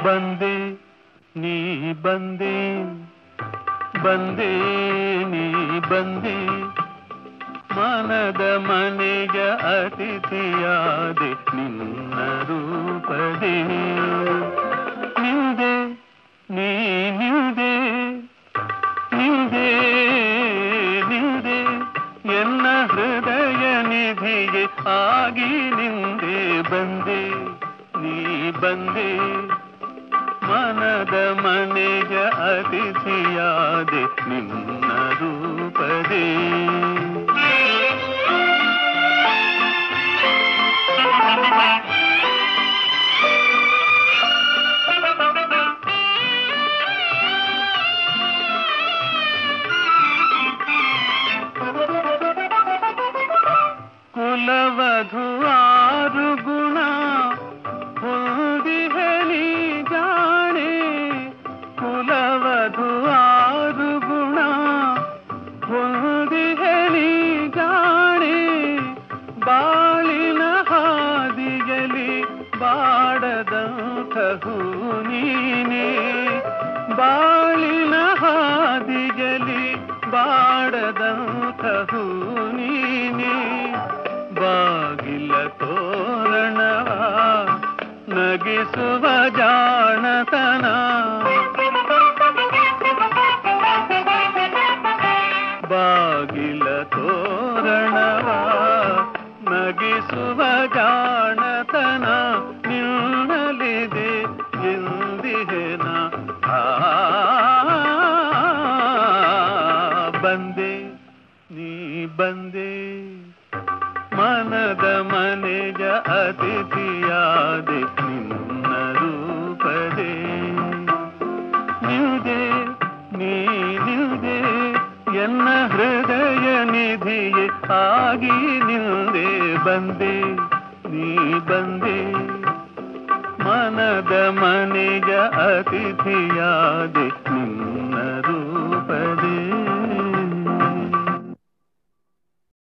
ಬಂದೆ ನೀ ಬಂದೆ ಬಂದೆ ನೀ ಬಂದೆ ಮನದ ಮನೆಯ ಅತಿಥಿಯಾದೆ ನಿನ್ನ ರೂಪದೇ ನಿಂದೆ ನೀ ನಿಂದೆ ನಿಂದೆ ನಿಂದೆ ಎನ್ನ ಹೃದಯ ನಿಧಿಗೆ ಆಗಿ ನಿಂದೆ ಬಂದೆ ನೀ ಬಂದೆ ಮನದ ಮನೆಯ ಅತಿಥಿಯಾದೆ ನಿನ್ನ ರೂಪದೇ ಕುಲವಧು ಆರು ಗುಣ ಹೊಂದಿಹೆ ನೀ ಜಾಣೆ ಕುಲವಧು ಆರು ಗುಣ ಹೊಂದಿಹೆ ನೀ ಜಾಣೆ ಬಾಳಿನ ಹಾದಿಯಲಿ ಬಾಡದಂಥಹೂ ನೀನೆ ಬಾಳಿನ ಹಾದಿಯಲಿ ಬಾಡದಂಥಹೂ ನೀನೆ ಬಾಗಿಲ ತೋರಣವ ನಗಿಸುವ ಜಾಣತನ ಬಾಗಿಲ ತೋರಣವ ನಗಿಸುವ ಜಾಣತನ ನಿನ್ನಲಿದೆ ಎಂದಿಹೆನ ಬಂದೆ ನೀ ಬಂದೆ ಮನದ ಮನೆಯ ಅತಿಥಿಯಾದೆ ನಿನ್ನ ರೂಪದೇ ನಿಲ್ದೆ ನೀ ನಿಲ್ದೆ ಎನ್ನ ಹೃದಯ ನಿಧಿಯೇ ಆಗಿ ನಿಲ್ದೆ ಬಂದೆ ನೀ ಬಂದೆ ಮನದ ಮನೆಯ ಅತಿಥಿಯಾದೆ